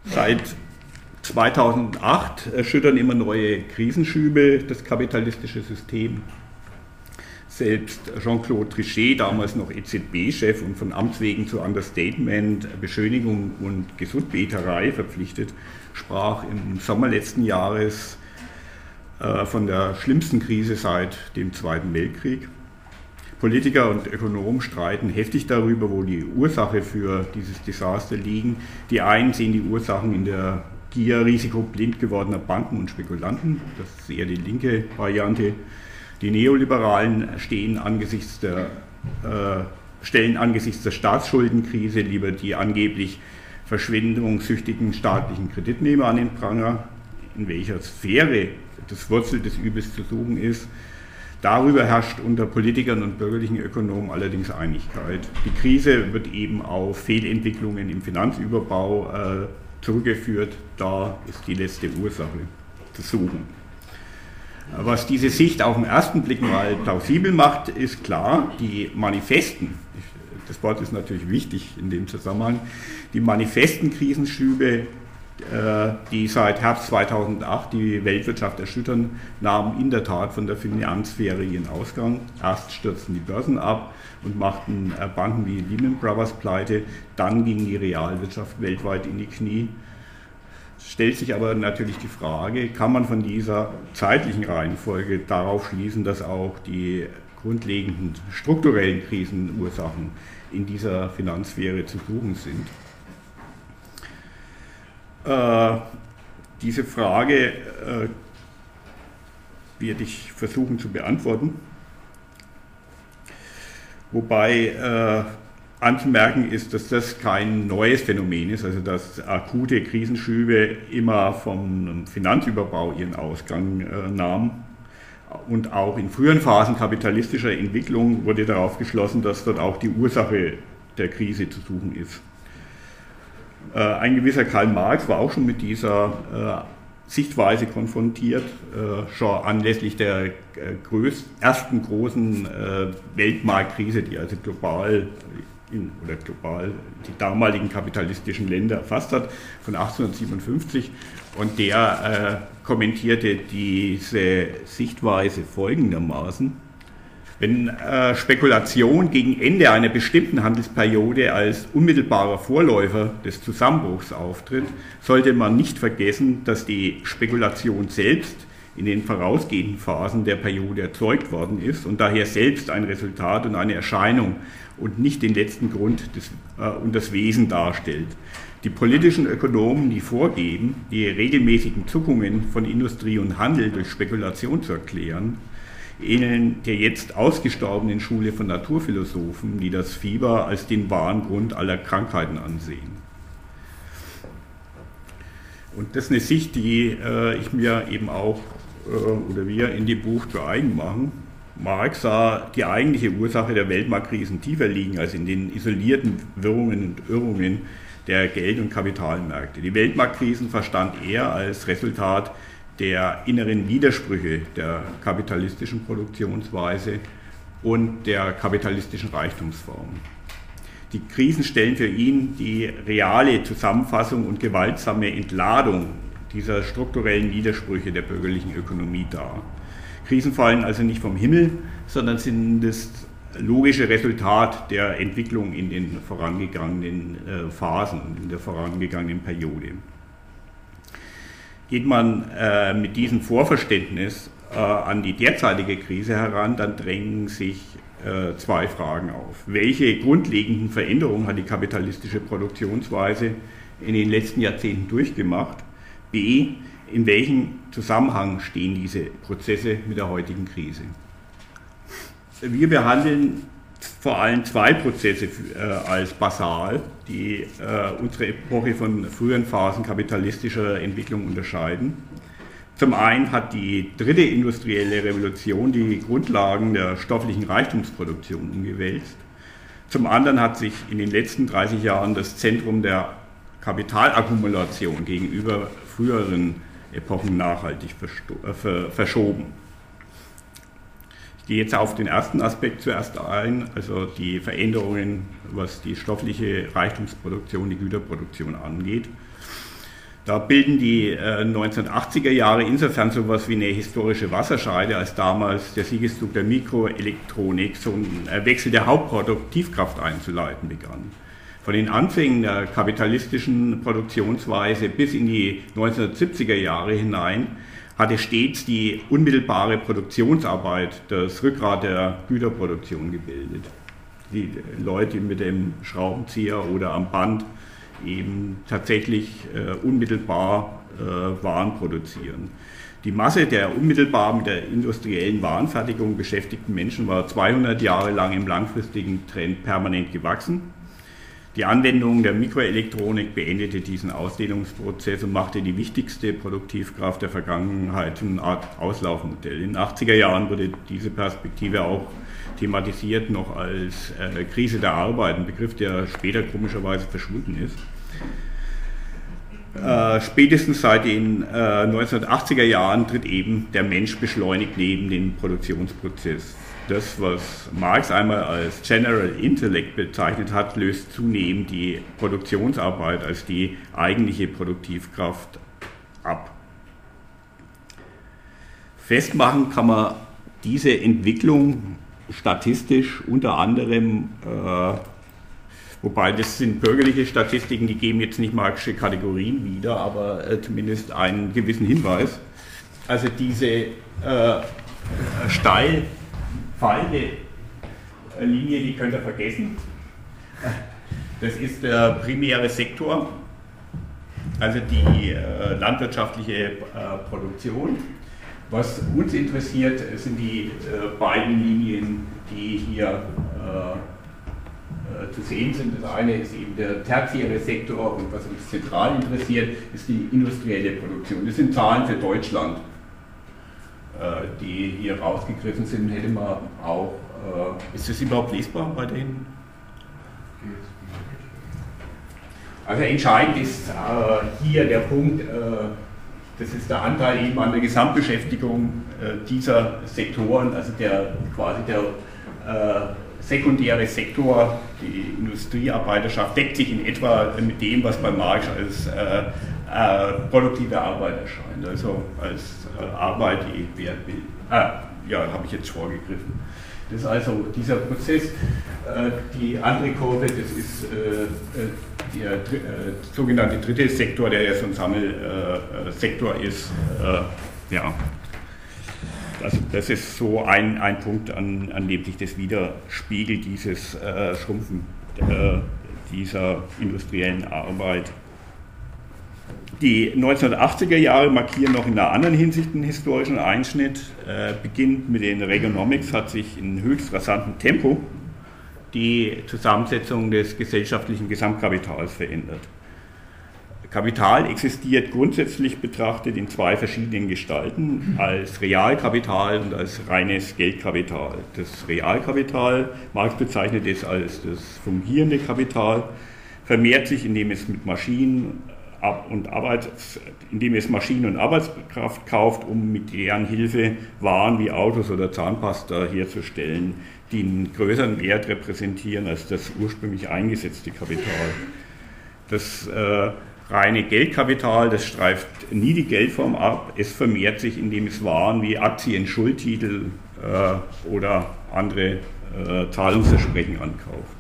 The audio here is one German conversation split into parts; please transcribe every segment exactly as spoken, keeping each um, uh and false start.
Seit zweitausendacht erschüttern immer neue Krisenschübe das kapitalistische System. Selbst Jean-Claude Trichet, damals noch E Z B-Chef und von Amts wegen zu Understatement, Beschönigung und Gesundbeterei verpflichtet, sprach im Sommer letzten Jahres äh, von der schlimmsten Krise seit dem Zweiten Weltkrieg. Politiker und Ökonomen streiten heftig darüber, wo die Ursache für dieses Desaster liegen. Die einen sehen die Ursachen in der Gier risikoblind gewordener Banken und Spekulanten, das ist eher die linke Variante. Die Neoliberalen stehen angesichts der, äh, stellen angesichts der Staatsschuldenkrise lieber die angeblich verschwendungssüchtigen staatlichen Kreditnehmer an den Pranger, in welcher Sphäre das Wurzel des Übels zu suchen ist. Darüber herrscht unter Politikern und bürgerlichen Ökonomen allerdings Einigkeit. Die Krise wird eben auf Fehlentwicklungen im Finanzüberbau äh, zurückgeführt. Da ist die letzte Ursache zu suchen. Was diese Sicht auf den ersten Blick mal plausibel macht, ist klar, die manifesten, das Wort ist natürlich wichtig in dem Zusammenhang, die manifesten Krisenschübe, die seit Herbst zweitausendacht die Weltwirtschaft erschüttern, nahmen in der Tat von der Finanzsphäre ihren Ausgang. Erst stürzten die Börsen ab und machten Banken wie Lehman Brothers pleite, dann ging die Realwirtschaft weltweit in die Knie. Es stellt sich aber natürlich die Frage, kann man von dieser zeitlichen Reihenfolge darauf schließen, dass auch die grundlegenden strukturellen Krisenursachen in dieser Finanzsphäre zu suchen sind? Äh, diese Frage äh, werde ich versuchen zu beantworten, wobei äh, anzumerken ist, dass das kein neues Phänomen ist, also dass akute Krisenschübe immer vom Finanzüberbau ihren Ausgang äh, nahmen. Und auch in früheren Phasen kapitalistischer Entwicklung wurde darauf geschlossen, dass dort auch die Ursache der Krise zu suchen ist. Äh, ein gewisser Karl Marx war auch schon mit dieser äh, Sichtweise konfrontiert, äh, schon anlässlich der äh, größ- ersten großen äh, Weltmarktkrise, die also global In, oder global die damaligen kapitalistischen Länder erfasst hat, von achtzehnhundertsiebenundfünfzig. Und der äh, kommentierte diese Sichtweise folgendermaßen: Wenn äh, Spekulation gegen Ende einer bestimmten Handelsperiode als unmittelbarer Vorläufer des Zusammenbruchs auftritt, sollte man nicht vergessen, dass die Spekulation selbst in den vorausgehenden Phasen der Periode erzeugt worden ist und daher selbst ein Resultat und eine Erscheinung und nicht den letzten Grund des, äh, und das Wesen darstellt. Die politischen Ökonomen, die vorgeben, die regelmäßigen Zuckungen von Industrie und Handel durch Spekulation zu erklären, ähneln der jetzt ausgestorbenen Schule von Naturphilosophen, die das Fieber als den wahren Grund aller Krankheiten ansehen. Und das ist eine Sicht, die äh, ich mir eben auch äh, oder wir in dem Buch zu eigen machen. Marx sah die eigentliche Ursache der Weltmarktkrisen tiefer liegen als in den isolierten Wirrungen und Irrungen der Geld- und Kapitalmärkte. Die Weltmarktkrisen verstand er als Resultat der inneren Widersprüche der kapitalistischen Produktionsweise und der kapitalistischen Reichtumsform. Die Krisen stellen für ihn die reale Zusammenfassung und gewaltsame Entladung dieser strukturellen Widersprüche der bürgerlichen Ökonomie dar. Krisen fallen also nicht vom Himmel, sondern sind das logische Resultat der Entwicklung in den vorangegangenen äh, Phasen, in der vorangegangenen Periode. Geht man äh, mit diesem Vorverständnis äh, an die derzeitige Krise heran, dann drängen sich äh, zwei Fragen auf. Welche grundlegenden Veränderungen hat die kapitalistische Produktionsweise in den letzten Jahrzehnten durchgemacht? B. In welchem Zusammenhang stehen diese Prozesse mit der heutigen Krise? Wir behandeln vor allem zwei Prozesse äh, als basal, die äh, unsere Epoche von früheren Phasen kapitalistischer Entwicklung unterscheiden. Zum einen hat die dritte industrielle Revolution die Grundlagen der stofflichen Reichtumsproduktion umgewälzt. Zum anderen hat sich in den letzten dreißig Jahren das Zentrum der Kapitalakkumulation gegenüber früheren Epochen nachhaltig verschoben. Ich gehe jetzt auf den ersten Aspekt zuerst ein, also die Veränderungen, was die stoffliche Reichtumsproduktion, die Güterproduktion angeht. Da bilden die äh, neunzehnhundertachtziger Jahre insofern sowas wie eine historische Wasserscheide, als damals der Siegeszug der Mikroelektronik so einen äh, Wechsel der Hauptproduktivkraft einzuleiten begann. Von den Anfängen der kapitalistischen Produktionsweise bis in die neunzehnhundertsiebziger Jahre hinein hatte stets die unmittelbare Produktionsarbeit das Rückgrat der Güterproduktion gebildet. Die Leute mit dem Schraubenzieher oder am Band eben tatsächlich äh, unmittelbar äh, Waren produzieren. Die Masse der unmittelbar mit der industriellen Warenfertigung beschäftigten Menschen war zweihundert Jahre lang im langfristigen Trend permanent gewachsen. Die Anwendung der Mikroelektronik beendete diesen Ausdehnungsprozess und machte die wichtigste Produktivkraft der Vergangenheit zu einer Art Auslaufmodell. In den achtziger Jahren wurde diese Perspektive auch thematisiert noch als äh, Krise der Arbeit, ein Begriff, der später komischerweise verschwunden ist. Äh, spätestens seit den äh, neunzehnhundertachtziger Jahren tritt eben der Mensch beschleunigt neben den Produktionsprozess. Das, was Marx einmal als General Intellect bezeichnet hat, löst zunehmend die Produktionsarbeit als die eigentliche Produktivkraft ab. Festmachen kann man diese Entwicklung statistisch unter anderem, äh, wobei das sind bürgerliche Statistiken, die geben jetzt nicht marxische Kategorien wieder, aber äh, zumindest einen gewissen Hinweis. Also diese äh, steil fallende Linie, die könnt ihr vergessen. Das ist der primäre Sektor, also die äh, landwirtschaftliche äh, Produktion. Was uns interessiert, sind die äh, beiden Linien, die hier äh, äh, zu sehen sind. Das eine ist eben der tertiäre Sektor und was uns zentral interessiert, ist die industrielle Produktion. Das sind Zahlen für Deutschland, äh, die hier rausgegriffen sind. Hätte man auch, äh, ist das überhaupt lesbar bei denen? Also entscheidend ist äh, hier der Punkt, äh, das ist der Anteil eben an der Gesamtbeschäftigung äh, dieser Sektoren, also der quasi der äh, sekundäre Sektor, die Industriearbeiterschaft, deckt sich in etwa mit dem, was bei Marx als äh, äh, produktive Arbeit erscheint, also als äh, Arbeit, die Wert bildet. Ah, ja, habe ich jetzt vorgegriffen. Das ist also dieser Prozess. Äh, die andere Kurve, das ist äh, der äh, sogenannte dritte Sektor, der ja so ein Sammelsektor äh, ist. Äh, ja. Das, das ist so ein, ein Punkt, an, an dem sich das widerspiegelt, dieses äh, Schrumpfen äh, dieser industriellen Arbeit. Die neunzehnhundertachtziger Jahre markieren noch in einer anderen Hinsicht einen historischen Einschnitt. Äh, beginnt mit den Reaganomics, hat sich in höchst rasantem Tempo die Zusammensetzung des gesellschaftlichen Gesamtkapitals verändert. Kapital existiert grundsätzlich betrachtet in zwei verschiedenen Gestalten, als Realkapital und als reines Geldkapital. Das Realkapital, Marx bezeichnet es als das fungierende Kapital, vermehrt sich, indem es mit Maschinen und Arbeits, indem es Maschinen und Arbeitskraft kauft, um mit deren Hilfe Waren wie Autos oder Zahnpasta herzustellen, die einen größeren Wert repräsentieren als das ursprünglich eingesetzte Kapital. Das äh, reine Geldkapital, das streift nie die Geldform ab, es vermehrt sich, indem es Waren wie Aktien, Schuldtitel äh, oder andere äh, Zahlungsversprechen ankauft.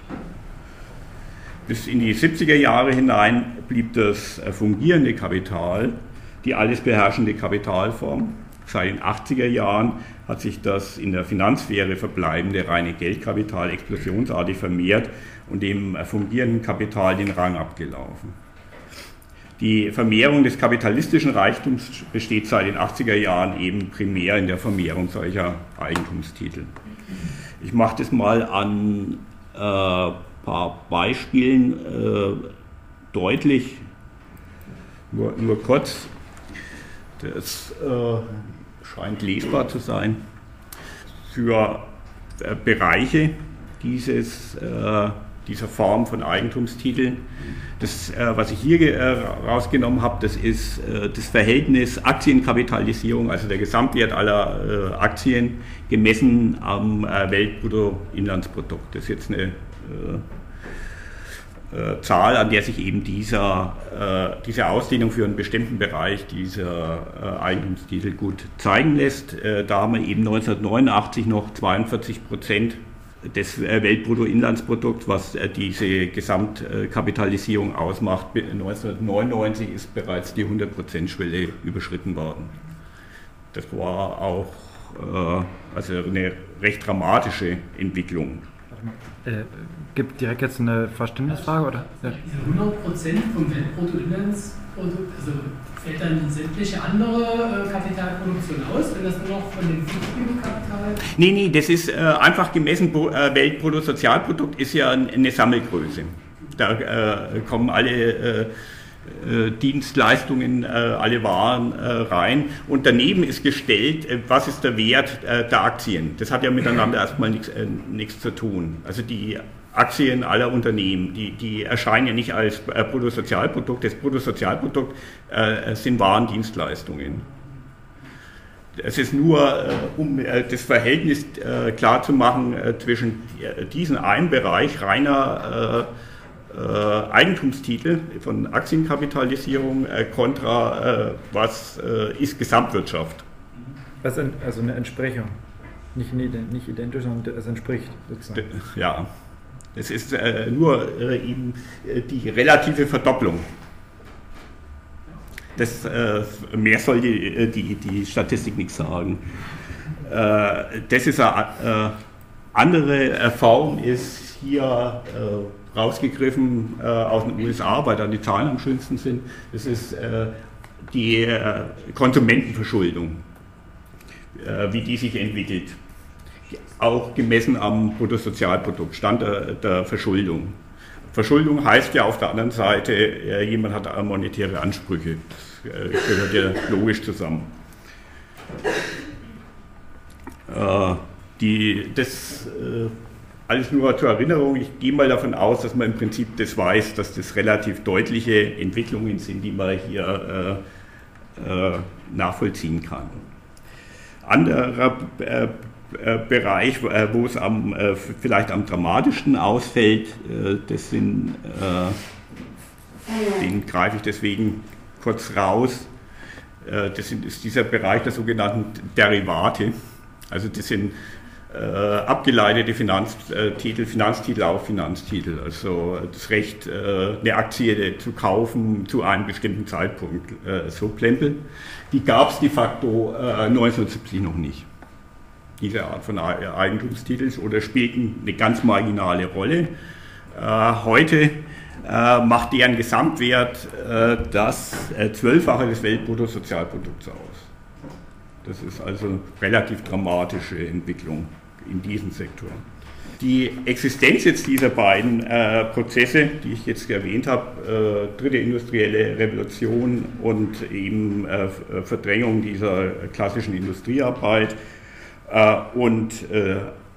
Bis in die siebziger Jahre hinein blieb das fungierende Kapital die alles beherrschende Kapitalform. Seit den achtziger Jahren hat sich das in der Finanzsphäre verbleibende reine Geldkapital explosionsartig vermehrt und dem fungierenden Kapital den Rang abgelaufen. Die Vermehrung des kapitalistischen Reichtums besteht seit den achtziger Jahren eben primär in der Vermehrung solcher Eigentumstitel. Ich mache das mal an ein äh, paar Beispielen äh, deutlich, nur, nur kurz. Das äh, scheint lesbar zu sein. Für äh, Bereiche dieses, äh, dieser Form von Eigentumstiteln. Das, äh, was ich hier äh, rausgenommen habe, das ist äh, das Verhältnis Aktienkapitalisierung, also der Gesamtwert aller äh, Aktien, gemessen am äh, Weltbruttoinlandsprodukt. Das ist jetzt eine, äh, äh, Zahl, an der sich eben dieser, äh, diese Ausdehnung für einen bestimmten Bereich dieser äh, Eigentumstitel gut zeigen lässt. Äh, da haben wir eben neunzehnhundertneunundachtzig noch zweiundvierzig Prozent des äh, Weltbruttoinlandsprodukts, was äh, diese Gesamtkapitalisierung ausmacht. neunzehnhundertneunundneunzig ist bereits die hundert Prozent Schwelle überschritten worden. Das war auch äh, also eine recht dramatische Entwicklung. Äh, gibt direkt jetzt eine Verständnisfrage, oder? Ja. Diese hundert Prozent vom Weltbruttoinlandsprodukt, also fällt dann sämtliche andere äh, Kapitalproduktion aus, wenn das nur noch von dem flüchtigen Kapital... Nee, nee, das ist äh, einfach gemessen, äh, Weltbruttosozialprodukt ist ja eine Sammelgröße. Da äh, kommen alle äh, äh, Dienstleistungen, äh, alle Waren äh, rein und daneben ist gestellt, äh, was ist der Wert äh, der Aktien. Das hat ja miteinander erstmal nichts äh, nichts zu tun. Also die Aktien aller Unternehmen, die, die erscheinen ja nicht als äh, Bruttosozialprodukt. Das Bruttosozialprodukt äh, sind Waren, Dienstleistungen. Es ist nur, äh, um äh, das Verhältnis äh, klar zu machen äh, zwischen äh, diesem einen Bereich reiner äh, äh, Eigentumstitel von Aktienkapitalisierung äh, kontra äh, was äh, ist Gesamtwirtschaft. Also eine Entsprechung, nicht, nicht identisch, sondern es entspricht sozusagen. Ja. Es ist äh, nur äh, eben äh, die relative Verdopplung. Das, äh, mehr soll die, die, die Statistik nicht sagen. Äh, das ist eine äh, andere Form, ist hier äh, rausgegriffen äh, aus den U S A, weil da die Zahlen am schönsten sind. Das ist äh, die äh, Konsumentenverschuldung, äh, wie die sich entwickelt. Auch gemessen am Bruttosozialprodukt, Stand der, der Verschuldung. Verschuldung heißt ja auf der anderen Seite, jemand hat monetäre Ansprüche. Das gehört ja logisch zusammen. Äh, die, das äh, alles nur zur Erinnerung. Ich gehe mal davon aus, dass man im Prinzip das weiß, dass das relativ deutliche Entwicklungen sind, die man hier äh, äh, nachvollziehen kann. Anderer äh, Bereich, wo es am, vielleicht am dramatischsten ausfällt, das sind, den greife ich deswegen kurz raus, das ist dieser Bereich der sogenannten Derivate, also das sind abgeleitete Finanztitel, Finanztitel auf Finanztitel, also das Recht, eine Aktie zu kaufen zu einem bestimmten Zeitpunkt, so Plempel, die gab es de facto neunzehnhundertsiebzig noch nicht. Diese Art von Eigentumstitels oder spielten eine ganz marginale Rolle. Äh, heute äh, macht deren Gesamtwert äh, das äh, Zwölffache des Weltbruttosozialprodukts aus. Das ist also eine relativ dramatische Entwicklung in diesem Sektor. Die Existenz jetzt dieser beiden äh, Prozesse, die ich jetzt erwähnt habe, äh, dritte industrielle Revolution und eben äh, Verdrängung dieser klassischen Industriearbeit, und äh,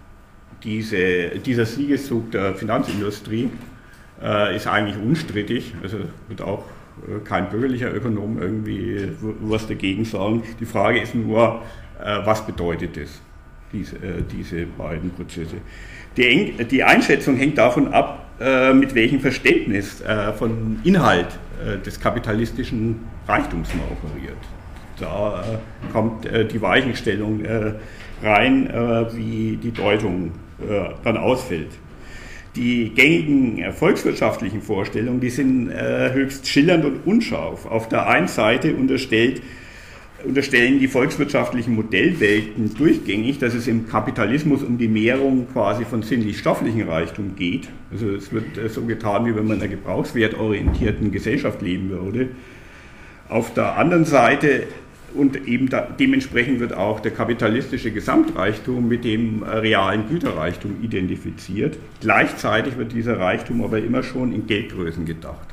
diese, dieser Siegeszug der Finanzindustrie äh, ist eigentlich unstrittig, also wird auch äh, kein bürgerlicher Ökonom irgendwie was dagegen sagen. Die Frage ist nur, äh, was bedeutet das, diese, äh, diese beiden Prozesse. Die, die Einschätzung hängt davon ab, äh, mit welchem Verständnis äh, von Inhalt äh, des kapitalistischen Reichtums man operiert. Da äh, kommt äh, die Weichenstellung äh, rein, äh, wie die Deutung äh, dann ausfällt. Die gängigen äh, volkswirtschaftlichen Vorstellungen, die sind äh, höchst schillernd und unscharf. Auf der einen Seite unterstellt, unterstellen die volkswirtschaftlichen Modellwelten durchgängig, dass es im Kapitalismus um die Mehrung quasi von sinnlich-stofflichen Reichtum geht. Also es wird äh, so getan, wie wenn man in einer gebrauchswertorientierten Gesellschaft leben würde. Auf der anderen Seite und eben da, dementsprechend wird auch der kapitalistische Gesamtreichtum mit dem äh, realen Güterreichtum identifiziert. Gleichzeitig wird dieser Reichtum aber immer schon in Geldgrößen gedacht.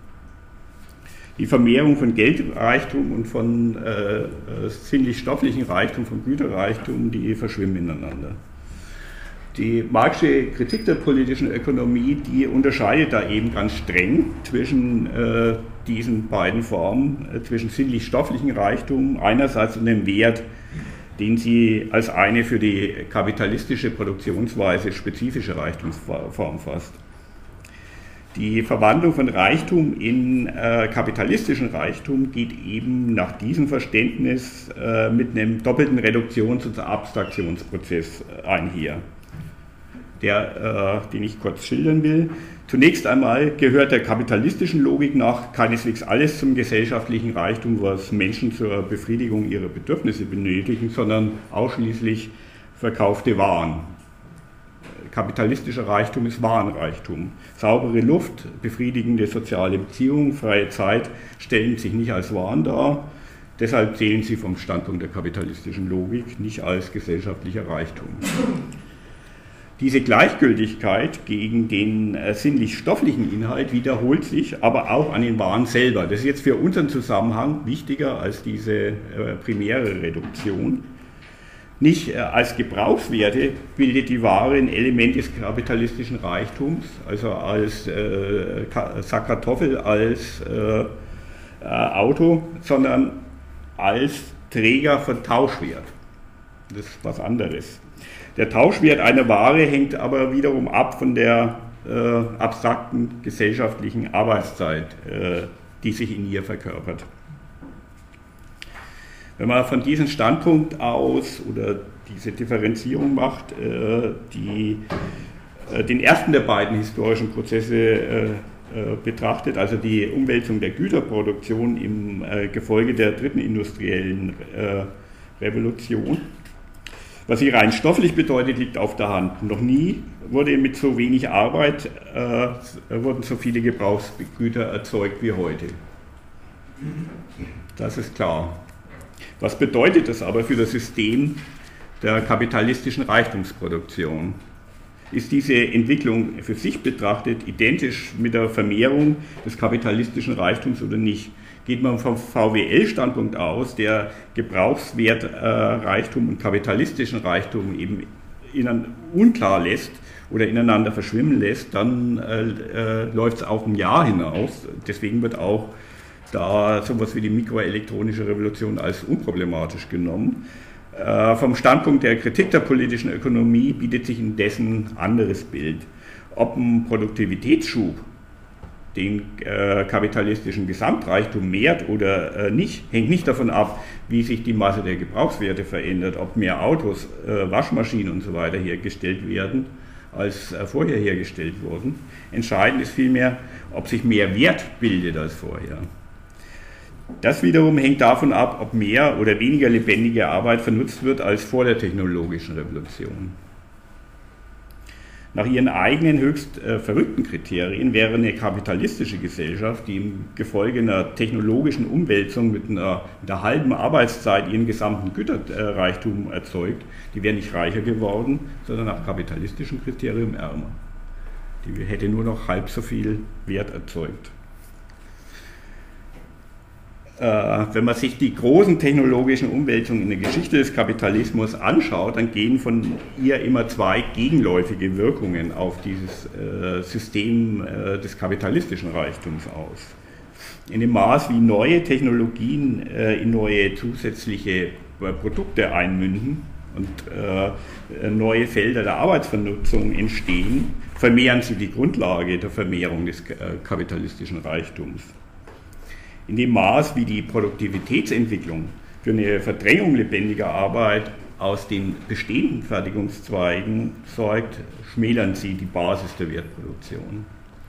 Die Vermehrung von Geldreichtum und von äh, äh, sinnlich-stofflichen Reichtum, von Güterreichtum, die verschwimmen ineinander. Die Marxische Kritik der politischen Ökonomie, die unterscheidet da eben ganz streng zwischen äh, diesen beiden Formen, äh, zwischen sinnlich-stofflichen Reichtum einerseits und dem Wert, den sie als eine für die kapitalistische Produktionsweise spezifische Reichtumsform fasst. Die Verwandlung von Reichtum in äh, kapitalistischen Reichtum geht eben nach diesem Verständnis äh, mit einem doppelten Reduktions- und Abstraktionsprozess einher, der, äh, den ich kurz schildern will. Zunächst einmal gehört der kapitalistischen Logik nach keineswegs alles zum gesellschaftlichen Reichtum, was Menschen zur Befriedigung ihrer Bedürfnisse benötigen, sondern ausschließlich verkaufte Waren. Kapitalistischer Reichtum ist Warenreichtum. Saubere Luft, befriedigende soziale Beziehungen, freie Zeit stellen sich nicht als Waren dar. Deshalb zählen sie vom Standpunkt der kapitalistischen Logik nicht als gesellschaftlicher Reichtum. Diese Gleichgültigkeit gegen den äh, sinnlich-stofflichen Inhalt wiederholt sich aber auch an den Waren selber. Das ist jetzt für unseren Zusammenhang wichtiger als diese äh, primäre Reduktion. Nicht äh, als Gebrauchswerte bildet die Ware ein Element des kapitalistischen Reichtums, also als äh, Sack Kartoffel, als äh, äh, Auto, sondern als Träger von Tauschwert. Das ist was anderes. Der Tauschwert einer Ware hängt aber wiederum ab von der äh, abstrakten gesellschaftlichen Arbeitszeit, äh, die sich in ihr verkörpert. Wenn man von diesem Standpunkt aus oder diese Differenzierung macht, äh, die, äh, den ersten der beiden historischen Prozesse äh, äh, betrachtet, also die Umwälzung der Güterproduktion im äh, Gefolge der dritten industriellen äh, Revolution, was sie rein stofflich bedeutet, liegt auf der Hand. Noch nie wurde mit so wenig Arbeit äh, wurden so viele Gebrauchsgüter erzeugt wie heute. Das ist klar. Was bedeutet das aber für das System der kapitalistischen Reichtumsproduktion? Ist diese Entwicklung für sich betrachtet identisch mit der Vermehrung des kapitalistischen Reichtums oder nicht? Geht man vom V W L-Standpunkt aus, der Gebrauchswertreichtum äh, und kapitalistischen Reichtum eben innen unklar lässt oder ineinander verschwimmen lässt, dann äh, äh, läuft es auf ein Jahr hinaus. Deswegen wird auch da sowas wie die mikroelektronische Revolution als unproblematisch genommen. Äh, vom Standpunkt der Kritik der politischen Ökonomie bietet sich indessen ein anderes Bild. Ob ein Produktivitätsschub den äh, kapitalistischen Gesamtreichtum mehrt oder äh, nicht, hängt nicht davon ab, wie sich die Masse der Gebrauchswerte verändert, ob mehr Autos, äh, Waschmaschinen und so weiter hergestellt werden, als äh, vorher hergestellt wurden. Entscheidend ist vielmehr, ob sich mehr Wert bildet als vorher. Das wiederum hängt davon ab, ob mehr oder weniger lebendige Arbeit vernutzt wird als vor der technologischen Revolution. Nach ihren eigenen höchst äh, verrückten Kriterien wäre eine kapitalistische Gesellschaft, die im Gefolge einer technologischen Umwälzung mit einer, mit einer halben Arbeitszeit ihren gesamten Güterreichtum erzeugt, die wäre nicht reicher geworden, sondern nach kapitalistischem Kriterium ärmer. Die hätte nur noch halb so viel Wert erzeugt. Wenn man sich die großen technologischen Umwälzungen in der Geschichte des Kapitalismus anschaut, dann gehen von ihr immer zwei gegenläufige Wirkungen auf dieses System des kapitalistischen Reichtums aus. In dem Maß, wie neue Technologien in neue zusätzliche Produkte einmünden und neue Felder der Arbeitsvernutzung entstehen, vermehren sie die Grundlage der Vermehrung des kapitalistischen Reichtums. In dem Maß, wie die Produktivitätsentwicklung für eine Verdrängung lebendiger Arbeit aus den bestehenden Fertigungszweigen sorgt, schmälern sie die Basis der Wertproduktion.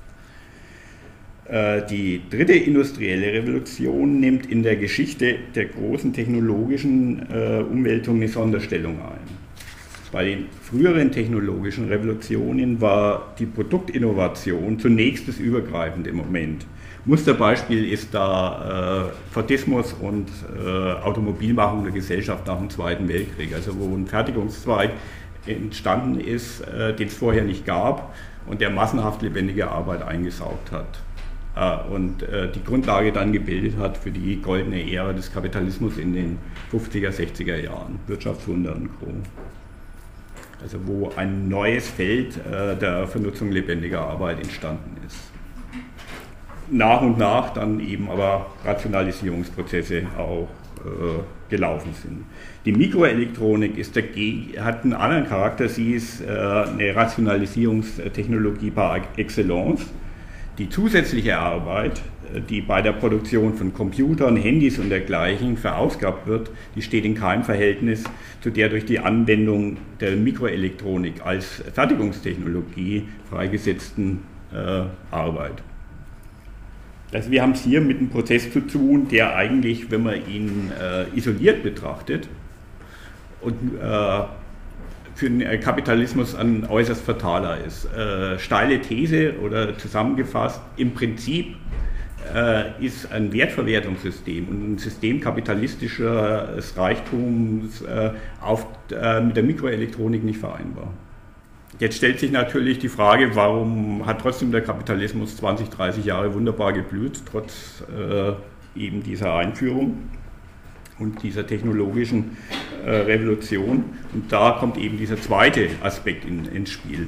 Die dritte industrielle Revolution nimmt in der Geschichte der großen technologischen Umwälzung eine Sonderstellung ein. Bei den früheren technologischen Revolutionen war die Produktinnovation zunächst das übergreifende Moment. Musterbeispiel ist da äh, Fordismus und äh, Automobilmachung der Gesellschaft nach dem Zweiten Weltkrieg, also wo ein Fertigungszweig entstanden ist, äh, den es vorher nicht gab und der massenhaft lebendige Arbeit eingesaugt hat äh, und äh, die Grundlage dann gebildet hat für die goldene Ära des Kapitalismus in den fünfziger, sechziger Jahren, Wirtschaftswunder und Co. Also wo ein neues Feld äh, der Vernutzung lebendiger Arbeit entstanden ist. Nach und nach dann eben aber Rationalisierungsprozesse auch äh, gelaufen sind. Die Mikroelektronik ist dagegen, hat einen anderen Charakter, sie ist äh, eine Rationalisierungstechnologie par excellence, Die zusätzliche Arbeit, die bei der Produktion von Computern, Handys und dergleichen verausgabt wird, die steht in keinem Verhältnis zu der durch die Anwendung der Mikroelektronik als Fertigungstechnologie freigesetzten äh, Arbeit. Also wir haben es hier mit einem Prozess zu tun, der eigentlich, wenn man ihn äh, isoliert betrachtet, und äh, für den Kapitalismus ein äußerst fataler ist. Äh, steile These oder zusammengefasst, im Prinzip äh, ist ein Wertverwertungssystem und ein System kapitalistisches Reichtums äh, auf, äh, mit der Mikroelektronik nicht vereinbar. Jetzt stellt sich natürlich die Frage, warum hat trotzdem der Kapitalismus zwanzig, dreißig Jahre wunderbar geblüht, trotz äh, eben dieser Einführung und dieser technologischen äh, Revolution. Und da kommt eben dieser zweite Aspekt in, ins Spiel.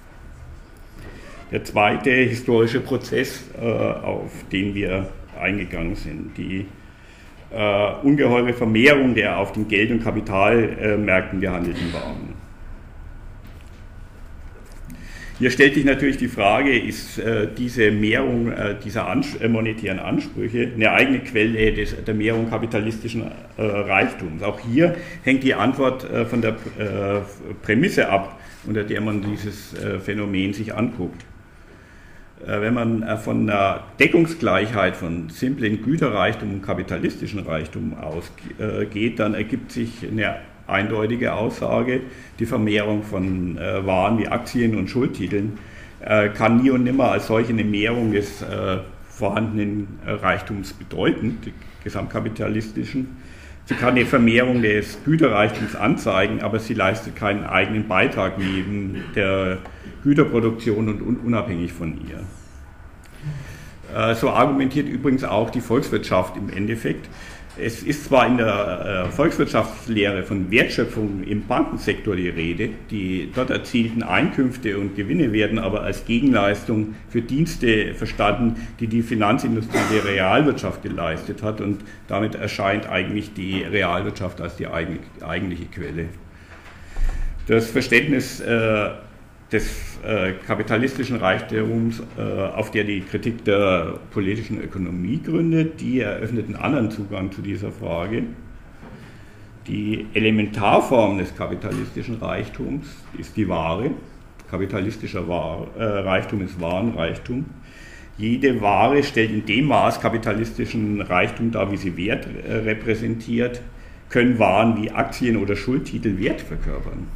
Der zweite historische Prozess, äh, auf den wir eingegangen sind, die äh, ungeheure Vermehrung der auf den Geld- und Kapitalmärkten gehandelten Waren. Hier stellt sich natürlich die Frage, ist äh, diese Mehrung äh, dieser Ans äh, monetären Ansprüche eine eigene Quelle des, der Mehrung kapitalistischen äh, Reichtums? Auch hier hängt die Antwort äh, von der äh, Prämisse ab, unter der man dieses äh, Phänomen sich anguckt. Äh, wenn man äh, von einer Deckungsgleichheit von simplen Güterreichtum und kapitalistischen Reichtum ausgeht, äh, dann ergibt sich eine eindeutige Aussage, die Vermehrung von äh, Waren wie Aktien und Schuldtiteln äh, kann nie und nimmer als solche eine Mehrung des äh, vorhandenen äh, Reichtums bedeuten, des gesamtkapitalistischen. Sie kann eine Vermehrung des Güterreichtums anzeigen, aber sie leistet keinen eigenen Beitrag neben der Güterproduktion und un unabhängig von ihr. Äh, so argumentiert übrigens auch die Volkswirtschaft im Endeffekt. Es ist zwar in der äh, Volkswirtschaftslehre von Wertschöpfung im Bankensektor die Rede, die dort erzielten Einkünfte und Gewinne werden aber als Gegenleistung für Dienste verstanden, die die Finanzindustrie der Realwirtschaft geleistet hat, und damit erscheint eigentlich die Realwirtschaft als die eigen, eigentliche Quelle. Das Verständnis äh, des äh, kapitalistischen Reichtums, äh, auf der die Kritik der politischen Ökonomie gründet, die eröffnet einen anderen Zugang zu dieser Frage. Die Elementarform des kapitalistischen Reichtums ist die Ware. Kapitalistischer War, äh, Reichtum ist Warenreichtum. Jede Ware stellt in dem Maß kapitalistischen Reichtum dar, wie sie Wert äh, repräsentiert, können Waren wie Aktien oder Schuldtitel Wert verkörpern.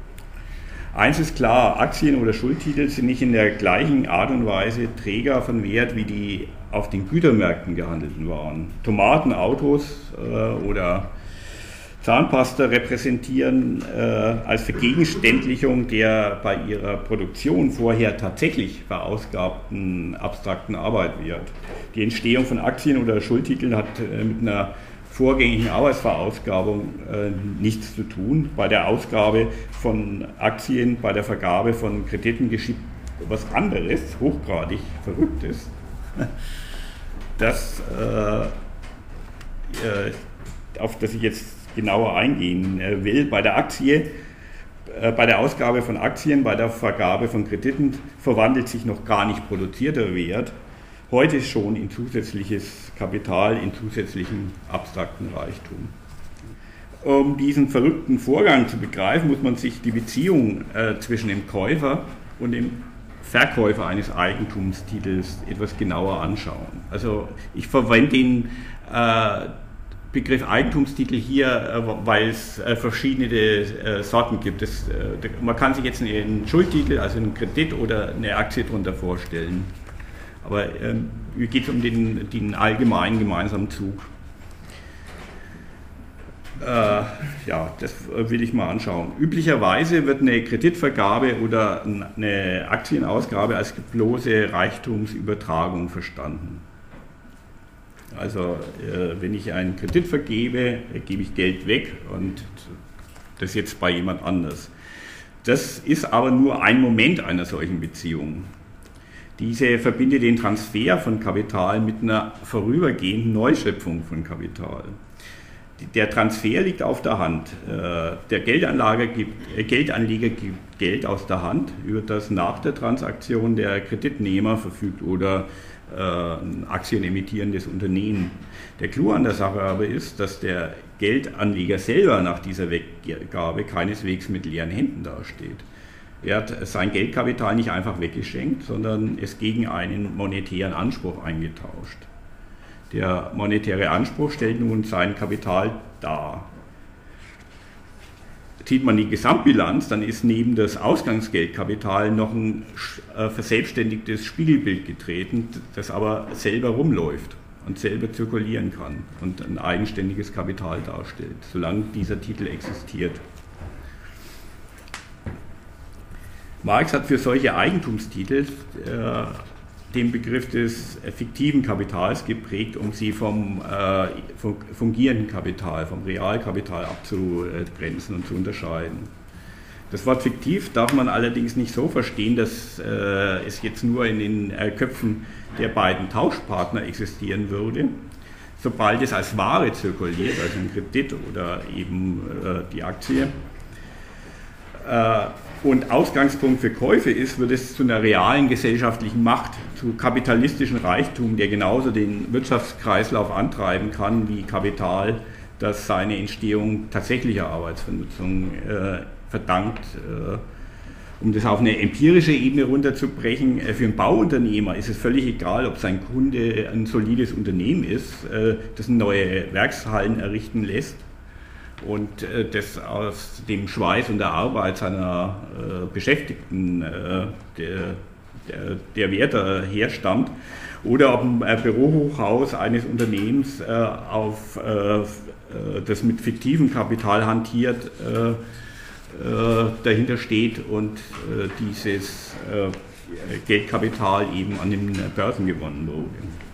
Eins ist klar, Aktien oder Schuldtitel sind nicht in der gleichen Art und Weise Träger von Wert wie die auf den Gütermärkten gehandelten Waren. Tomaten, Autos äh, oder Zahnpasta repräsentieren äh, als Vergegenständlichung der bei ihrer Produktion vorher tatsächlich verausgabten abstrakten Arbeit Wert. Die Entstehung von Aktien oder Schuldtiteln hat äh, mit einer vorgängigen Arbeitsverausgabung äh, nichts zu tun. Bei der Ausgabe von Aktien, bei der Vergabe von Krediten geschieht was anderes, hochgradig Verrücktes, das, äh, äh, auf das ich jetzt genauer eingehen äh, will. Bei der Aktie, äh, bei der Ausgabe von Aktien, bei der Vergabe von Krediten verwandelt sich noch gar nicht produzierter Wert heute schon in zusätzliches Kapital, in zusätzlichen abstrakten Reichtum. Um diesen verrückten Vorgang zu begreifen, muss man sich die Beziehung äh, zwischen dem Käufer und dem Verkäufer eines Eigentumstitels etwas genauer anschauen. Also ich verwende den äh, Begriff Eigentumstitel hier, äh, weil es äh, verschiedene äh, Sorten gibt. Das, äh, man kann sich jetzt einen Schuldtitel, also einen Kredit oder eine Aktie darunter vorstellen. Aber ähm, hier geht es um den, den allgemeinen gemeinsamen Zug. Äh, ja, das will ich mal anschauen. Üblicherweise wird eine Kreditvergabe oder eine Aktienausgabe als bloße Reichtumsübertragung verstanden. Also äh, wenn ich einen Kredit vergebe, gebe ich Geld weg und das jetzt bei jemand anders. Das ist aber nur ein Moment einer solchen Beziehung. Diese verbindet den Transfer von Kapital mit einer vorübergehenden Neuschöpfung von Kapital. Der Transfer liegt auf der Hand. Der Geldanleger gibt, Geldanleger gibt Geld aus der Hand, über das nach der Transaktion der Kreditnehmer verfügt oder ein aktienemitierendes Unternehmen. Der Clou an der Sache aber ist, dass der Geldanleger selber nach dieser Weggabe keineswegs mit leeren Händen dasteht. Er hat sein Geldkapital nicht einfach weggeschenkt, sondern es gegen einen monetären Anspruch eingetauscht. Der monetäre Anspruch stellt nun sein Kapital dar. Zieht man die Gesamtbilanz, dann ist neben das Ausgangsgeldkapital noch ein verselbstständigtes Spiegelbild getreten, das aber selber rumläuft und selber zirkulieren kann und ein eigenständiges Kapital darstellt, solange dieser Titel existiert. Marx hat für solche Eigentumstitel äh, den Begriff des fiktiven Kapitals geprägt, um sie vom, äh, vom fungierenden Kapital, vom Realkapital abzugrenzen und zu unterscheiden. Das Wort fiktiv darf man allerdings nicht so verstehen, dass äh, es jetzt nur in den äh, Köpfen der beiden Tauschpartner existieren würde. Sobald es als Ware zirkuliert, also ein Kredit oder eben äh, die Aktie, äh, und Ausgangspunkt für Käufe ist, wird es zu einer realen gesellschaftlichen Macht, zu kapitalistischem Reichtum, der genauso den Wirtschaftskreislauf antreiben kann wie Kapital, das seine Entstehung tatsächlicher Arbeitsvernutzung äh, verdankt. Äh, um das auf eine empirische Ebene runterzubrechen, äh, für einen Bauunternehmer ist es völlig egal, ob sein Kunde ein solides Unternehmen ist, äh, das neue Werkshallen errichten lässt und äh, das aus dem Schweiß und der Arbeit seiner äh, Beschäftigten äh, der, der, der Werte herstammt, oder ob ein äh, Bürohochhaus eines Unternehmens äh, auf, äh, das mit fiktivem Kapital hantiert, äh, äh, dahinter steht und äh, dieses äh, Geldkapital eben an den Börsen gewonnen wurde.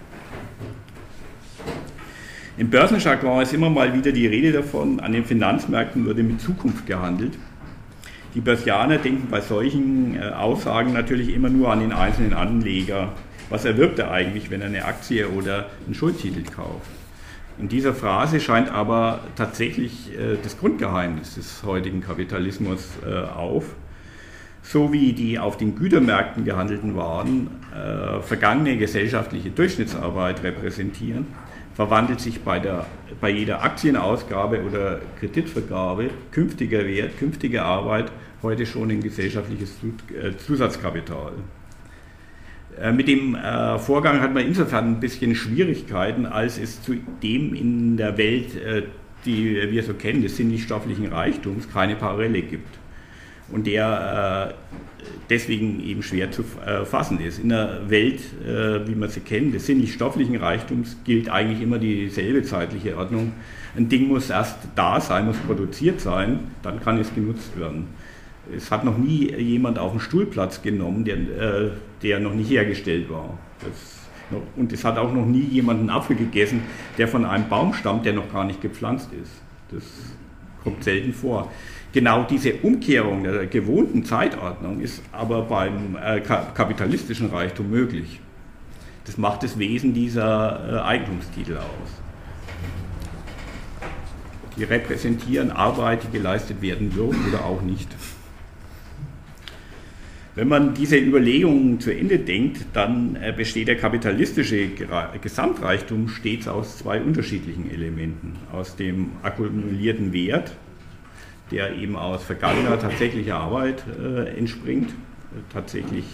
Im Börsenjargon ist immer mal wieder die Rede davon, an den Finanzmärkten würde mit Zukunft gehandelt. Die Börsianer denken bei solchen äh, Aussagen natürlich immer nur an den einzelnen Anleger. Was erwirbt er eigentlich, wenn er eine Aktie oder einen Schuldtitel kauft? In dieser Phrase scheint aber tatsächlich äh, das Grundgeheimnis des heutigen Kapitalismus äh, auf. So wie die auf den Gütermärkten gehandelten Waren äh, vergangene gesellschaftliche Durchschnittsarbeit repräsentieren, verwandelt sich bei, der, bei jeder Aktienausgabe oder Kreditvergabe künftiger Wert, künftige Arbeit heute schon in gesellschaftliches Zusatzkapital. Mit dem Vorgang hat man insofern ein bisschen Schwierigkeiten, als es zu dem in der Welt, die wir so kennen, des sinnlich-stofflichen Reichtums, keine Parallele gibt. Und der deswegen eben schwer zu fassen ist. In der Welt, wie wir sie kennen, des sinnlich-stofflichen Reichtums gilt eigentlich immer dieselbe zeitliche Ordnung. Ein Ding muss erst da sein, muss produziert sein, dann kann es genutzt werden. Es hat noch nie jemand auf den Stuhl Platz genommen, der, der noch nicht hergestellt war. Das, und es hat auch noch nie jemand einen Apfel gegessen, der von einem Baum stammt, der noch gar nicht gepflanzt ist. Das kommt selten vor. Genau diese Umkehrung der gewohnten Zeitordnung ist aber beim äh, kapitalistischen Reichtum möglich. Das macht das Wesen dieser äh, Eigentumstitel aus. Die repräsentieren Arbeit, die geleistet werden wird oder auch nicht. Wenn man diese Überlegungen zu Ende denkt, dann äh, besteht der kapitalistische Gesamtreichtum stets aus zwei unterschiedlichen Elementen. Aus dem akkumulierten Wert, der eben aus vergangener tatsächlicher Arbeit äh, entspringt, tatsächliche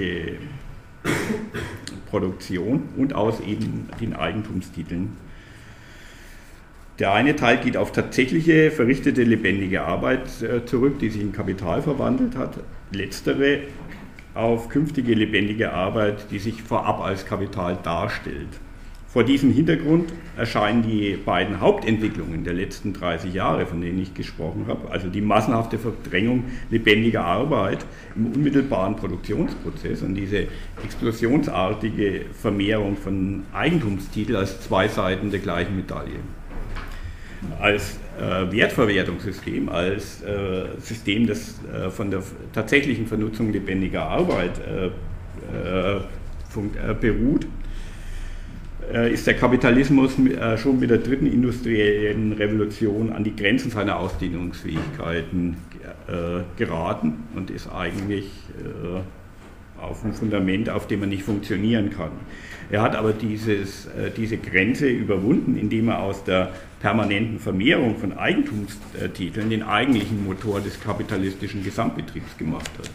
Produktion, und aus eben den Eigentumstiteln. Der eine Teil geht auf tatsächliche, verrichtete, lebendige Arbeit äh, zurück, die sich in Kapital verwandelt hat. Letztere auf künftige, lebendige Arbeit, die sich vorab als Kapital darstellt. Vor diesem Hintergrund erscheinen die beiden Hauptentwicklungen der letzten dreißig Jahre, von denen ich gesprochen habe, also die massenhafte Verdrängung lebendiger Arbeit im unmittelbaren Produktionsprozess und diese explosionsartige Vermehrung von Eigentumstiteln als zwei Seiten der gleichen Medaille. Als äh, Wertverwertungssystem, als äh, System, das äh, von der tatsächlichen Vernutzung lebendiger Arbeit äh, äh, funkt, äh, beruht, äh, ist der Kapitalismus äh, schon mit der dritten industriellen Revolution an die Grenzen seiner Ausdehnungsfähigkeiten äh, geraten und ist eigentlich äh, auf ein Fundament, auf dem er nicht funktionieren kann. Er hat aber dieses, äh, diese Grenze überwunden, indem er aus der permanenten Vermehrung von Eigentumstiteln den eigentlichen Motor des kapitalistischen Gesamtbetriebs gemacht hat.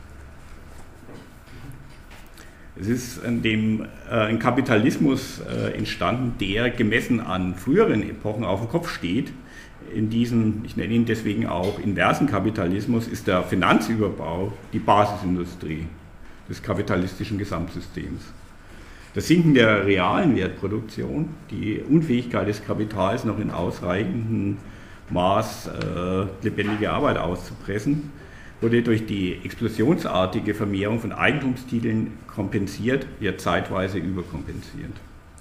Es ist in dem, äh, ein Kapitalismus äh, entstanden, der gemessen an früheren Epochen auf dem Kopf steht. In diesem, ich nenne ihn deswegen auch inversen Kapitalismus, ist der Finanzüberbau die Basisindustrie des kapitalistischen Gesamtsystems. Das Sinken der realen Wertproduktion, die Unfähigkeit des Kapitals noch in ausreichendem Maß äh, lebendige Arbeit auszupressen, wurde durch die explosionsartige Vermehrung von Eigentumstiteln kompensiert, ja zeitweise überkompensiert.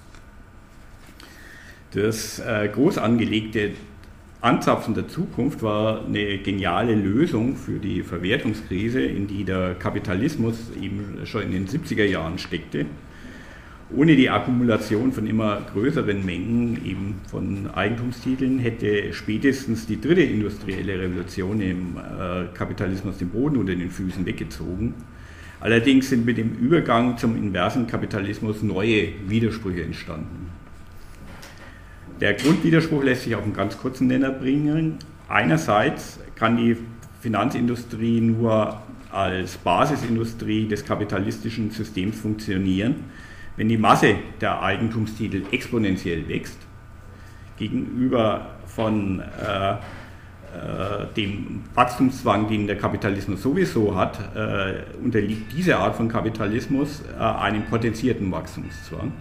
Das äh, groß angelegte Anzapfen der Zukunft war eine geniale Lösung für die Verwertungskrise, in die der Kapitalismus eben schon in den siebziger Jahren steckte. Ohne die Akkumulation von immer größeren Mengen eben von Eigentumstiteln hätte spätestens die dritte industrielle Revolution im äh, Kapitalismus den Boden unter den Füßen weggezogen. Allerdings sind mit dem Übergang zum inversen Kapitalismus neue Widersprüche entstanden. Der Grundwiderspruch lässt sich auf einen ganz kurzen Nenner bringen. Einerseits kann die Finanzindustrie nur als Basisindustrie des kapitalistischen Systems funktionieren, wenn die Masse der Eigentumstitel exponentiell wächst, gegenüber von äh, äh, dem Wachstumszwang, den der Kapitalismus sowieso hat, äh, unterliegt diese Art von Kapitalismus äh, einem potenzierten Wachstumszwang.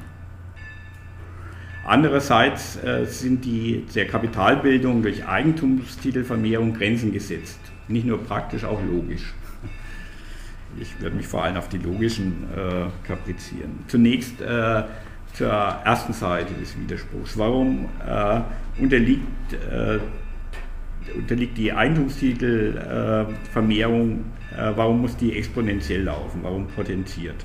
Andererseits äh, sind die der Kapitalbildung durch Eigentumstitelvermehrung Grenzen gesetzt, nicht nur praktisch, auch logisch. Ich werde mich vor allem auf die logischen äh, kaprizieren. Zunächst äh, zur ersten Seite des Widerspruchs. Warum äh, unterliegt, äh, unterliegt die Eigentumstitelvermehrung, äh, warum muss die exponentiell laufen, warum potenziert?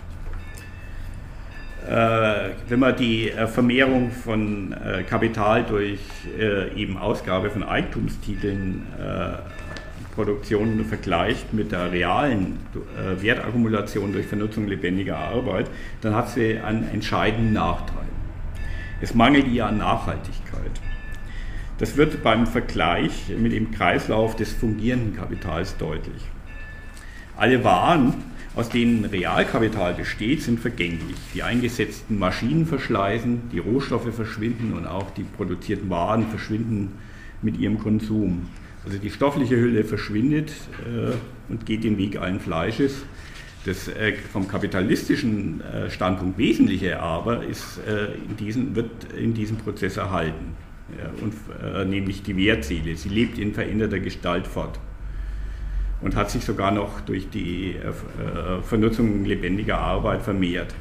Äh, wenn man die äh, Vermehrung von äh, Kapital durch äh, eben Ausgabe von Eigentumstiteln äh, Produktion vergleicht mit der realen äh, Wertakkumulation durch Vernutzung lebendiger Arbeit, dann hat sie einen entscheidenden Nachteil. Es mangelt ihr an Nachhaltigkeit. Das wird beim Vergleich mit dem Kreislauf des fungierenden Kapitals deutlich. Alle Waren, aus denen Realkapital besteht, sind vergänglich. Die eingesetzten Maschinen verschleißen, die Rohstoffe verschwinden und auch die produzierten Waren verschwinden mit ihrem Konsum. Also die stoffliche Hülle verschwindet äh, und geht den Weg allen Fleisches. Das äh, vom kapitalistischen äh, Standpunkt Wesentliche aber ist, äh, in diesen, wird in diesem Prozess erhalten, ja, und, äh, nämlich die Wertseele. Sie lebt in veränderter Gestalt fort und hat sich sogar noch durch die äh, Vernutzung lebendiger Arbeit vermehrt.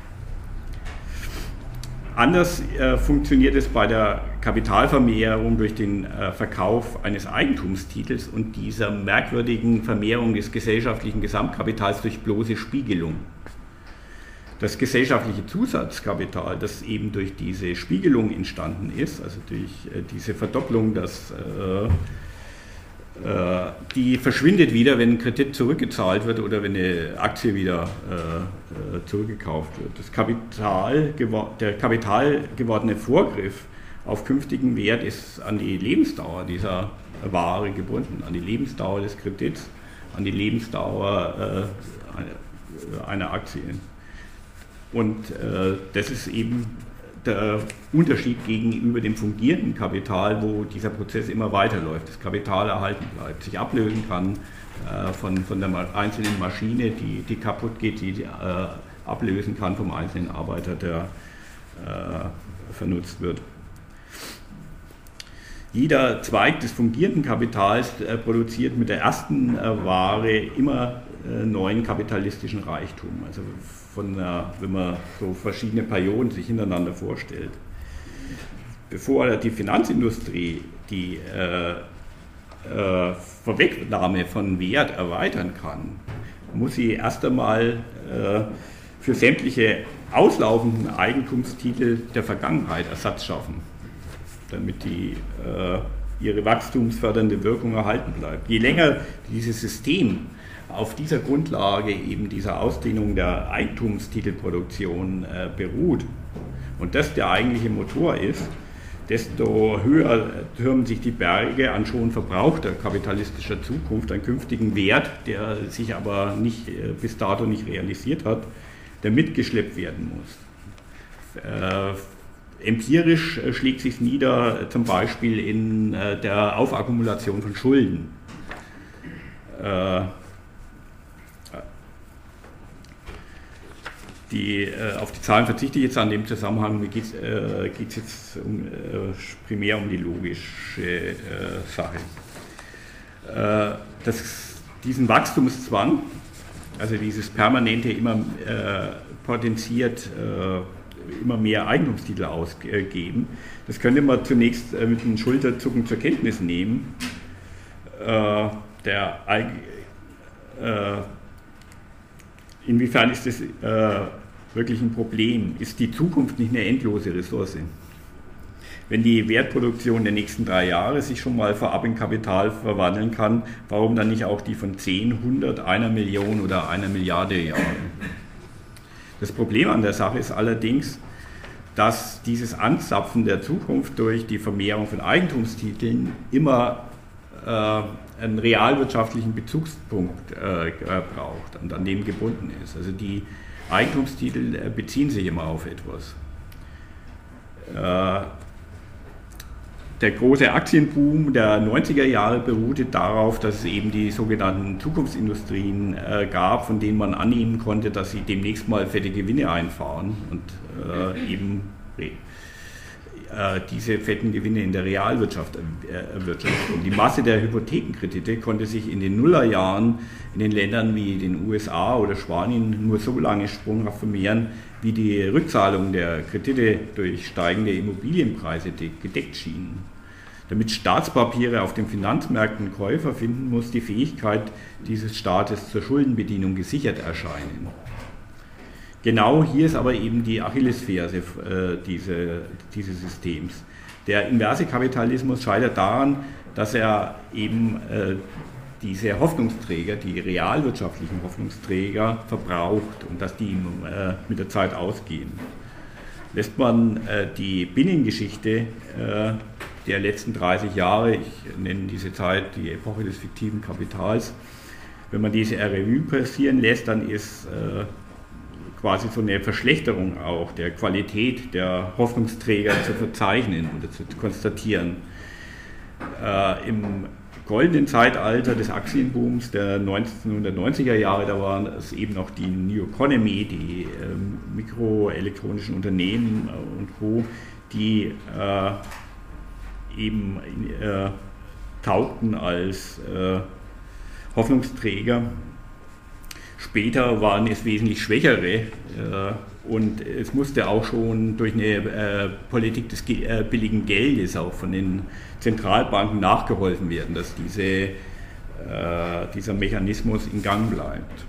Anders äh, funktioniert es bei der Kapitalvermehrung durch den äh, Verkauf eines Eigentumstitels und dieser merkwürdigen Vermehrung des gesellschaftlichen Gesamtkapitals durch bloße Spiegelung. Das gesellschaftliche Zusatzkapital, das eben durch diese Spiegelung entstanden ist, also durch äh, diese Verdopplung, das, äh, äh, die verschwindet wieder, wenn ein Kredit zurückgezahlt wird oder wenn eine Aktie wieder äh, zurückgekauft wird. Das Kapital, der Kapital gewordene Vorgriff auf künftigen Wert ist an die Lebensdauer dieser Ware gebunden, an die Lebensdauer des Kredits, an die Lebensdauer äh, einer Aktie. Und äh, das ist eben der Unterschied gegenüber dem fungierenden Kapital, wo dieser Prozess immer weiterläuft, das Kapital erhalten bleibt, sich ablösen kann äh, von, von der einzelnen Maschine, die, die kaputt geht, die, die äh, ablösen kann vom einzelnen Arbeiter, der äh, vernutzt wird. Jeder Zweig des fungierenden Kapitals äh, produziert mit der ersten äh, Ware immer äh, neuen kapitalistischen Reichtum. Also von, äh, wenn man so verschiedene Perioden sich hintereinander vorstellt. Bevor die Finanzindustrie die äh, äh, Vorwegnahme von Wert erweitern kann, muss sie erst einmal äh, für sämtliche auslaufenden Eigentumstitel der Vergangenheit Ersatz schaffen, damit die äh, ihre wachstumsfördernde Wirkung erhalten bleibt. Je länger dieses System auf dieser Grundlage eben dieser Ausdehnung der Eigentumstitelproduktion äh, beruht und das der eigentliche Motor ist, desto höher türmen sich die Berge an schon verbrauchter kapitalistischer Zukunft, einen künftigen Wert, der sich aber nicht, äh, bis dato nicht realisiert hat, der mitgeschleppt werden muss. Äh, Empirisch schlägt sich nieder, zum Beispiel in äh, der Aufakkumulation von Schulden. Äh, die, äh, auf die Zahlen verzichte ich jetzt an dem Zusammenhang, mir geht es äh, jetzt um, äh, primär um die logische äh, Sache. Äh, das, diesen Wachstumszwang, also dieses permanente, immer äh, potenziert, äh, immer mehr Eigentumstitel ausgeben. Das könnte man zunächst mit einem Schulterzucken zur Kenntnis nehmen. Äh, der, äh, inwiefern ist das äh, wirklich ein Problem? Ist die Zukunft nicht eine endlose Ressource? Wenn die Wertproduktion der nächsten drei Jahre sich schon mal vorab in Kapital verwandeln kann, warum dann nicht auch die von zehn, hundert, einer Million oder einer Milliarde Jahren? Das Problem an der Sache ist allerdings, dass dieses Anzapfen der Zukunft durch die Vermehrung von Eigentumstiteln immer äh, einen realwirtschaftlichen Bezugspunkt äh, braucht und an dem gebunden ist. Also die Eigentumstitel äh, beziehen sich immer auf etwas. Äh, Der große Aktienboom der neunziger Jahre beruhte darauf, dass es eben die sogenannten Zukunftsindustrien äh, gab, von denen man annehmen konnte, dass sie demnächst mal fette Gewinne einfahren und äh, eben äh, diese fetten Gewinne in der Realwirtschaft erwirtschaften. Die Masse der Hypothekenkredite konnte sich in den Nullerjahren in den Ländern wie den U S A oder Spanien nur so lange sprunghaft vermehren, wie die Rückzahlung der Kredite durch steigende Immobilienpreise gedeckt schienen. Damit Staatspapiere auf den Finanzmärkten Käufer finden, muss die Fähigkeit dieses Staates zur Schuldenbedienung gesichert erscheinen. Genau hier ist aber eben die Achillesferse äh, diese, dieses Systems. Der inverse Kapitalismus scheitert daran, dass er eben äh, diese Hoffnungsträger, die realwirtschaftlichen Hoffnungsträger, verbraucht und dass die äh, mit der Zeit ausgehen. Lässt man äh, die Binnengeschichte äh, der letzten dreißig Jahre, ich nenne diese Zeit die Epoche des fiktiven Kapitals, wenn man diese Revue passieren lässt, dann ist äh, quasi so eine Verschlechterung auch der Qualität der Hoffnungsträger zu verzeichnen oder zu konstatieren. Äh, Im goldenen Zeitalter des Aktienbooms der neunzehnhundertneunziger Jahre, da waren es eben noch die New Economy, die äh, mikroelektronischen Unternehmen äh, und Co., die äh, eben äh, taugten als äh, Hoffnungsträger. Später waren es wesentlich schwächere äh, und es musste auch schon durch eine äh, Politik des äh, billigen Geldes auch von den Zentralbanken nachgeholfen werden, dass diese, äh, dieser Mechanismus in Gang bleibt.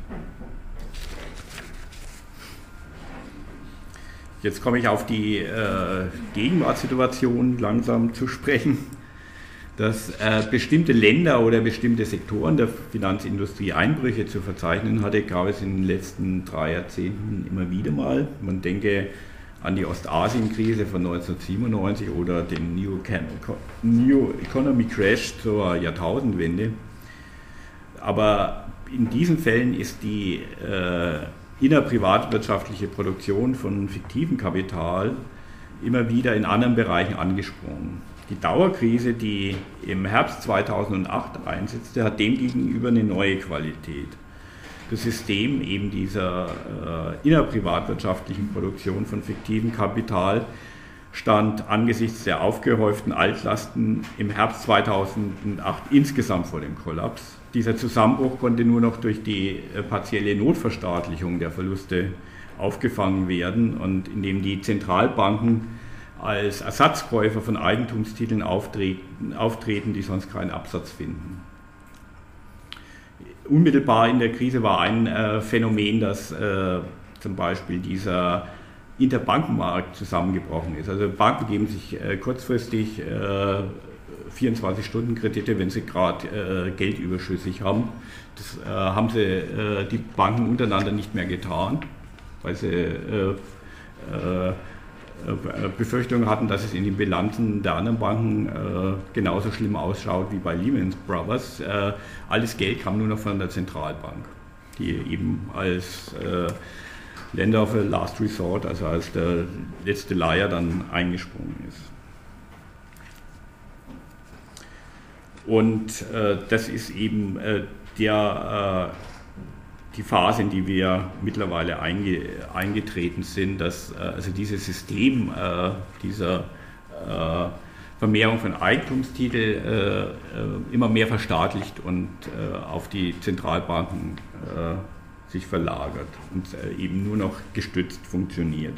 Jetzt komme ich auf die äh, Gegenwartssituation langsam zu sprechen, dass äh, bestimmte Länder oder bestimmte Sektoren der Finanzindustrie Einbrüche zu verzeichnen hatte, gab es in den letzten drei Jahrzehnten immer wieder mal. Man denke an die Ostasienkrise von neunzehnhundertsiebenundneunzig oder den New, New Economy Crash zur Jahrtausendwende. Aber in diesen Fällen ist die äh, innerprivatwirtschaftliche Produktion von fiktivem Kapital immer wieder in anderen Bereichen angesprungen. Die Dauerkrise, die im Herbst zweitausendacht einsetzte, hat demgegenüber eine neue Qualität. Das System eben dieser äh, innerprivatwirtschaftlichen Produktion von fiktivem Kapital stand angesichts der aufgehäuften Altlasten im Herbst zweitausendacht insgesamt vor dem Kollaps. Dieser Zusammenbruch konnte nur noch durch die äh, partielle Notverstaatlichung der Verluste aufgefangen werden und indem die Zentralbanken als Ersatzkäufer von Eigentumstiteln auftreten, auftreten, die sonst keinen Absatz finden. Unmittelbar in der Krise war ein äh, Phänomen, das äh, zum Beispiel dieser Interbankenmarkt zusammengebrochen ist. Also Banken geben sich äh, kurzfristig äh, vierundzwanzig-Stunden-Kredite, wenn sie gerade äh, Geld überschüssig haben. Das äh, haben sie äh, die Banken untereinander nicht mehr getan, weil sie äh, äh, Befürchtungen hatten, dass es in den Bilanzen der anderen Banken äh, genauso schlimm ausschaut wie bei Lehman Brothers. Äh, alles Geld kam nur noch von der Zentralbank, die eben als äh, Lender of Last Resort, also als der letzte Leier, dann eingesprungen ist. Und äh, das ist eben äh, der, äh, die Phase, in die wir mittlerweile einge, eingetreten sind, dass äh, also dieses System äh, dieser äh, Vermehrung von Eigentumstiteln äh, äh, immer mehr verstaatlicht und äh, auf die Zentralbanken äh, sich verlagert und äh, eben nur noch gestützt funktioniert.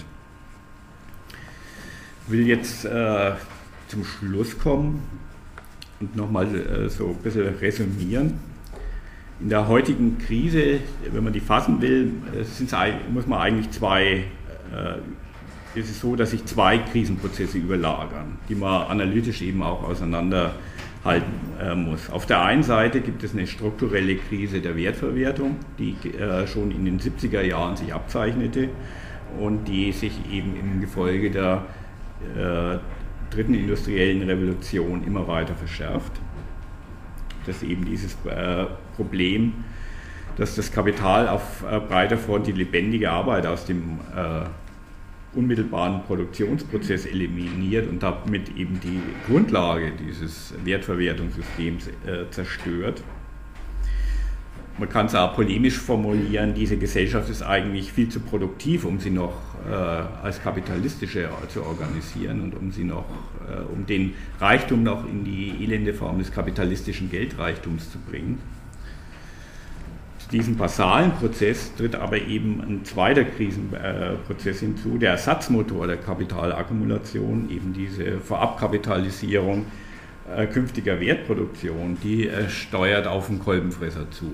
Ich will jetzt äh, zum Schluss kommen und nochmal äh, so ein bisschen resümieren. In der heutigen Krise, wenn man die fassen will, muss man eigentlich zwei, äh, ist es so, dass sich zwei Krisenprozesse überlagern, die man analytisch eben auch auseinanderhalten äh, muss. Auf der einen Seite gibt es eine strukturelle Krise der Wertverwertung, die äh, schon in den siebziger Jahren sich abzeichnete und die sich eben im Gefolge der äh, dritten industriellen Revolution immer weiter verschärft. Das ist eben dieses äh, Problem, dass das Kapital auf äh, breiter Front die lebendige Arbeit aus dem äh, unmittelbaren Produktionsprozess eliminiert und damit eben die Grundlage dieses Wertverwertungssystems äh, zerstört. Man kann es auch polemisch formulieren, diese Gesellschaft ist eigentlich viel zu produktiv, um sie noch äh, als kapitalistische zu organisieren und um sie noch, äh, um den Reichtum noch in die elende Form des kapitalistischen Geldreichtums zu bringen. Zu diesem basalen Prozess tritt aber eben ein zweiter Krisenprozess hinzu, der Ersatzmotor der Kapitalakkumulation, eben diese Vorabkapitalisierung äh, künftiger Wertproduktion, die äh, steuert auf den Kolbenfresser zu.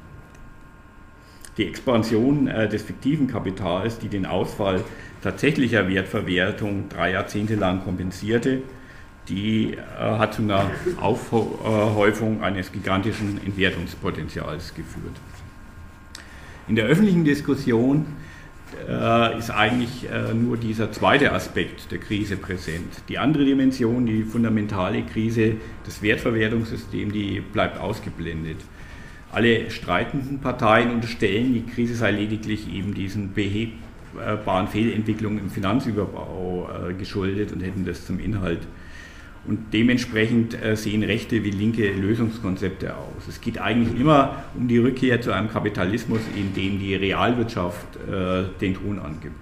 Die Expansion äh, des fiktiven Kapitals, die den Ausfall tatsächlicher Wertverwertung drei Jahrzehnte lang kompensierte, die äh, hat zu einer Aufhäufung eines gigantischen Entwertungspotenzials geführt. In der öffentlichen Diskussion äh, ist eigentlich äh, nur dieser zweite Aspekt der Krise präsent. Die andere Dimension, die fundamentale Krise des Wertverwertungssystems, die bleibt ausgeblendet. Alle streitenden Parteien unterstellen, die Krise sei lediglich eben diesen behebbaren Fehlentwicklungen im Finanzüberbau äh, geschuldet und hätten das zum Inhalt. Und dementsprechend äh, sehen rechte wie linke Lösungskonzepte aus. Es geht eigentlich immer um die Rückkehr zu einem Kapitalismus, in dem die Realwirtschaft äh, den Ton angibt.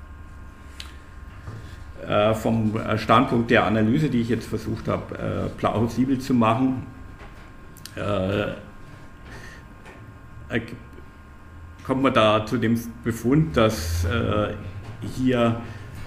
Äh, vom Standpunkt der Analyse, die ich jetzt versucht habe, äh, plausibel zu machen, äh, kommt man da zu dem Befund, dass äh, hier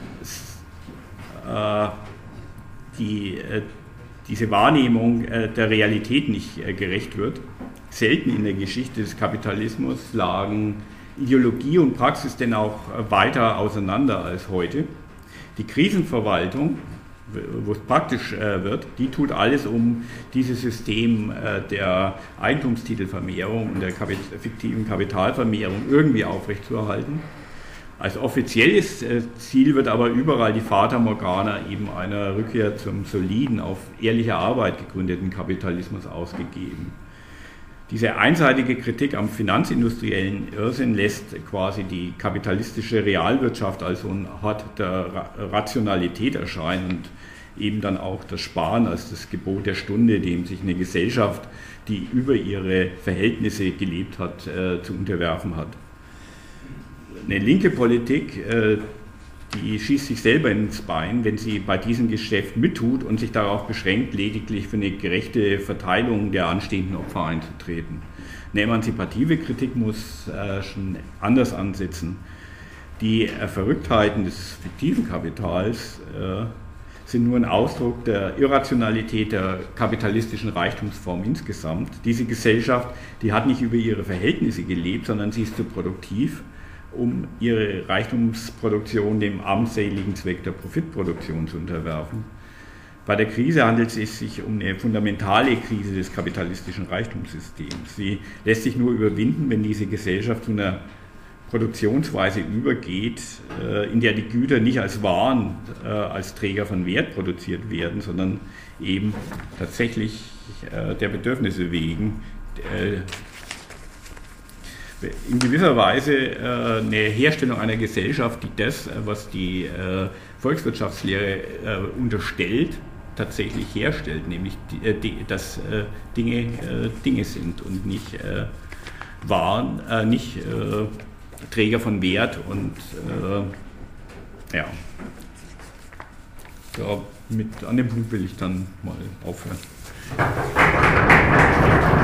äh, die, äh, diese Wahrnehmung äh, der Realität nicht äh, gerecht wird. Selten in der Geschichte des Kapitalismus lagen Ideologie und Praxis denn auch äh, weiter auseinander als heute. Die Krisenverwaltung, wo es praktisch äh, wird, die tut alles, um dieses System äh, der Eigentumstitelvermehrung und der Kapit- fiktiven Kapitalvermehrung irgendwie aufrechtzuerhalten. Als offizielles äh, Ziel wird aber überall die Fata Morgana eben einer Rückkehr zum soliden, auf ehrlicher Arbeit gegründeten Kapitalismus ausgegeben. Diese einseitige Kritik am finanzindustriellen Irrsinn lässt quasi die kapitalistische Realwirtschaft als so ein Hort der Rationalität erscheinen und eben dann auch das Sparen als das Gebot der Stunde, dem sich eine Gesellschaft, die über ihre Verhältnisse gelebt hat, äh, zu unterwerfen hat. Eine linke Politik, äh, die schießt sich selber ins Bein, wenn sie bei diesem Geschäft mittut und sich darauf beschränkt, lediglich für eine gerechte Verteilung der anstehenden Opfer einzutreten. Eine emanzipative Kritik muss äh, schon anders ansetzen. Die äh, Verrücktheiten des fiktiven Kapitals äh, sind nur ein Ausdruck der Irrationalität der kapitalistischen Reichtumsform insgesamt. Diese Gesellschaft, die hat nicht über ihre Verhältnisse gelebt, sondern sie ist zu produktiv, um ihre Reichtumsproduktion dem armseligen Zweck der Profitproduktion zu unterwerfen. Bei der Krise handelt es sich um eine fundamentale Krise des kapitalistischen Reichtumssystems. Sie lässt sich nur überwinden, wenn diese Gesellschaft zu einer Produktionsweise übergeht, in der die Güter nicht als Waren, als Träger von Wert produziert werden, sondern eben tatsächlich der Bedürfnisse wegen in gewisser Weise eine Herstellung einer Gesellschaft, die das, was die Volkswirtschaftslehre unterstellt, tatsächlich herstellt, nämlich dass Dinge Dinge sind und nicht Waren, nicht Träger von Wert und äh, ja, ja mit, an dem Punkt will ich dann mal aufhören.